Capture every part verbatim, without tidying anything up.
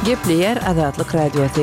Gepleyer Azatlyk Radiosu.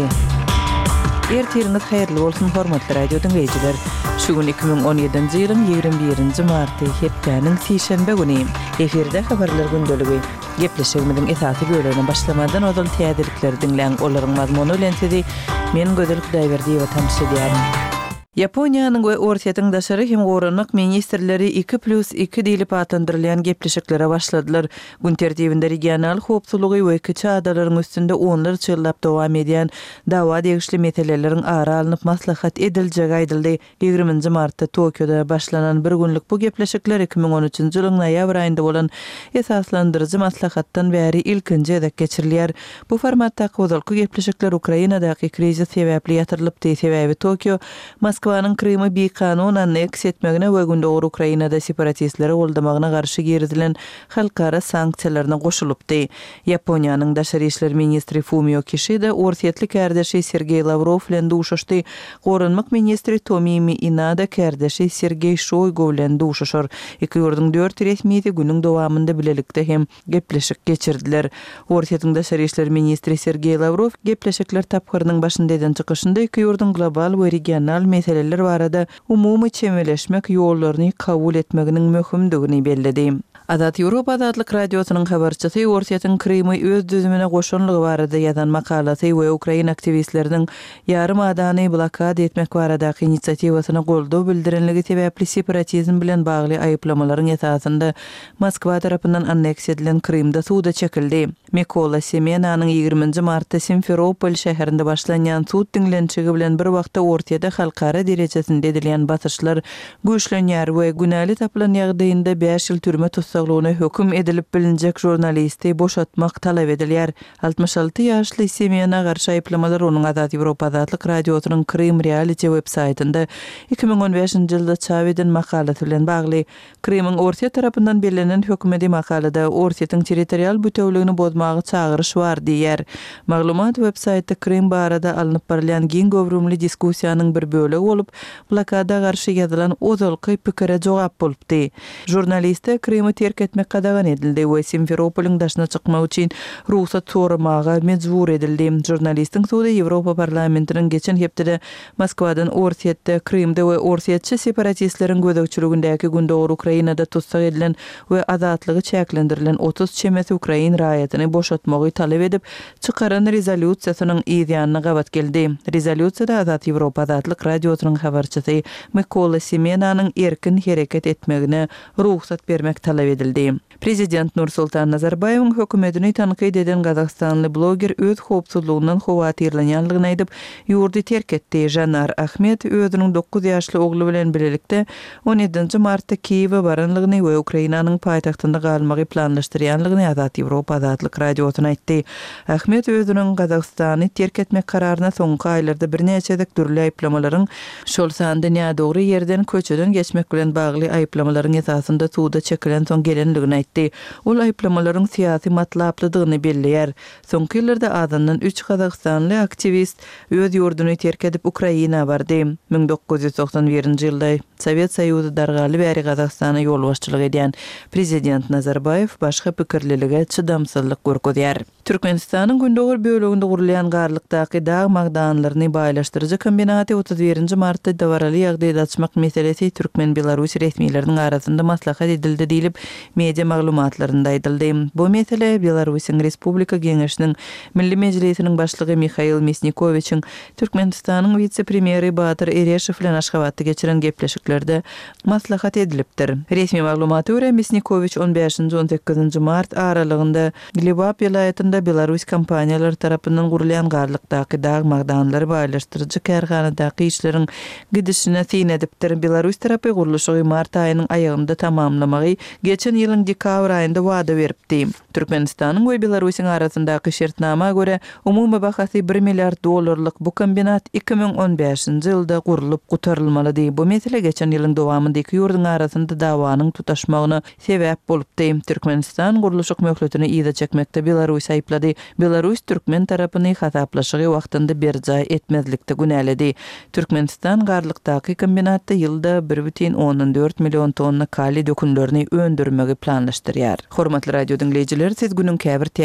Ertiriniz hayırlı olsun hormatly radio dinleyijiler. Şugun iki bin on ýedinji ýylyň ýigirme birinji marty hepdeniň sişenbe güni. Eferde habarlar gündöligi. Gepleşigimiň esasy bölümine başlamadan odal täzelikleri dinleň olaryň mazmuny bilen sizi men Gözel Hudaýberdi we tanış edýärim. Yaponiýanyň we Orsiýatyň daşary hem goranmak ministrleri iki plus iki diýilip atandyrylýan gepleşiklere başladylar. Gün tertibinde regional howpsuzlygy we iki çadalaryň üstünde onlar çyllap dowam edýän dawa degişli meseleleriň ara alınıp maslahat ediljegi aýdyldy. ýygrüminji martda Tokyoda başlanan bir günlük bu gepleşikler iki bin on üçinji ýylyň noýabr aýynda bolan esaslandyrjy maslahatdan bäri ilkinji edek geçirilýär. Bu formatda gozalky gepleşikler Ukrainadaky krizis sebäpli ýatyrylypdy. Sebäbi Tokyo Moskwa Moskwanın Krymy bir kanun anneks etmegine we gündäki Ukrainada separatistleri goldamagyna garşy geridilen halkara sanksiýalaryna goşulypdy. Yaponiýanyň daşary işler ministri Fumio Kishida orsiýetli kardeşi Sergey Lavrov bilen duşuşdy. Goranmak ministri Tomimi Inada kardeşi Sergey Shoygu bilen duşuşar. Iki ýurduň dört resmiýeti günüň dowamında bilelikde hem gepleşik geçirdiler. Orsiýatyň daşary işler ministri Sergey Lavrov gepleşikler tapgyrynyň başynda eden çykyşynda iki ýurduň global we regional meseleler barada umumy çemeleşmek ýollaryny kabul etmeginiň möhümdigini belledi. Azat Ýewropa Azatlyk Radiosynyň habarçysy Orsiýatyň Krymy öz düzümine goşanlygy barada ýazan makalasy we Ukraina aktivistleriniň ýarym adany blokada etmek baradaky inisiatiwasyna goldaw bildirenligi sebäpli separatizm bilen bagly aýyplamalaryň esasynda Moskwa tarapyndan anneks edilen Krymda suwda çekildi. Mykola Semenanyň ýygrüminji martda Simferopol şäherinde başlanýan suwd dinlençigi bilen bir wagtda Orsiýada halkara derejesinde edilýän basyşlar güýçlenýär we günäli tapylan ýagdaýynda beş ýyl türme tutsaklygyna höküm edilip bilinjek jurnalisti boşatmak talap edilýär. altymyş alty ýaşly Semena garşy aýyplamalar onuň Azat Ýewropa Azatlyk Radiosynyň Krym Reality web saytynda iki bin on beşinji ýylda çap eden makalasy bilen bagly. Krymyň Orsiýa tarapyndan berlenen hökümeti makalada Orsiýatyň territorial bütewligini bozmagy çagyryş bar diýär. Maglumat web saýty Krym barada alınıp barılan giň göwrümli diskussiýanyň bir bölegi bolup, blokada garşy ýazylan ozalky pikire jogap bolupdy. Jurnaliste Krymy terk etmek kadagan edildi we Simferopoliň daşyna çykmak üçin ruhsat soramaga mejbur edildi. Jurnalistiň suwda Ýewropa parlamentiniň geçen hepde Moskwadan Orsiýetde, Krymda we Orsiýetçi separatistleriň gödekçiligindäki gündäki Ukrainada tutsak edilen we azatlygy çäklendirilen otuz çemesi Ukrain raýatyny boşatmagy talap edip çykaran rezolýusiýasynyň ýa-da gabat geldi. Rezolýusiýada Azat Ýewropa Azatlyk Radiosynyň habarçysy Mykola Semenanyň erkin hereket etmegine ruhsat bermek talap edildi. Prezident Nursultan Nazarbayewiň hökümetini tanqid eden Gazagstanly bloger öz howpsuzlygynyň howatyrlanýanlygyny aýdyp ýurdy terk etdi. Janar Ahmet özüniň dokuz ýaşly ogly bilen birlikde on ýedinji martda Kiýewe baranlygyny we Ukrainanyň paýtagtynda galmagy planlaşdyrýanlygyny Azat Ýewropa Azatlyk Radiosyna aýtdy. Ahmet özüniň Gazagstany terk etmek kararyna soňky aýlarda bir neçedek türli aýyplamalaryň şol sanda nädogry ýerden köçeden geçmek bilen bagly aýyplamalaryň esasynda suwda çekilen soň gelenligini aýtdy. Ol aýyplamalaryň syýasy matlaplydygyny belleýär. Soňky ýyllarda azandan üç Gazagstanly aktivist öz ýurduny terk edip Ukraina bardy. bin dokuz ýüz doksan birinji ýylda Sowet Soýuzy dargaly bäri Gazagstana ýolbaşçylyk edýän Prezident Nazarbayew başga pikirlilige çydamsızlyk görkezýär. Türkmenistanyň gündäki böleginde gurulýan garlykdaky dağ magdanlaryny baýlaşdyrjy kombinaty otuz birinji martda dawaraly ýagdaýda açmak meselesi Türkmen Belarus resmiýetleriniň arasynda maslahat edildi diýilip media maglumatlarynda aýdyldy. Bu mesele Belarusyň Respublika Geňeşiniň Milli Mejlisiniň başlygy Mikhail Mesnikowiçiň Türkmenistanyň vitse-premieri Batyr Ereşew bilen Aşgabatda geçiren gepleşiklerde maslahat edilipdir. Resmi maglumaty görä Mesnikowiç on beşinji on sekizinji mart aralygynda Glebap ýylaýatynda Belarus kompaniýalary tarapyndan gurulýan garlykdaky dağ magdanlary baýlaşdyrjy karhanadaky işleriň gidişine tin edipdir. Belarus tarapy guruluşy mart aýynyň aýagynda tamamlamagy geçen ýylyň dekabr aýynda wada beripdi. Türkmenistanyň we Belarusyň arasyndaky şertnama görä umumy bahasy bir milliard dollarlyk bu kombinat iki bin on beşinji ýylda gurulup gutarylmaly. Bu mesele geçen ýylyň dowamında iki ýurdun arasynda dawanyň tutaşmagyna sebäp bolupdy. Türkmenistan guruluşy möhletini ýa-da çekmekde Belarus aýplady. Belarus Türkmen tarapyny hasaplaşygy wagtynda berjä etmezlikde günäledi. Türkmenistan garlykdaky kombinatda ýylda bir бүтін ondan dört million tonna kali dökünlerini öndürmegi planlaşdyrýar. Hormatly radio dinleyijiler, siz günün käbir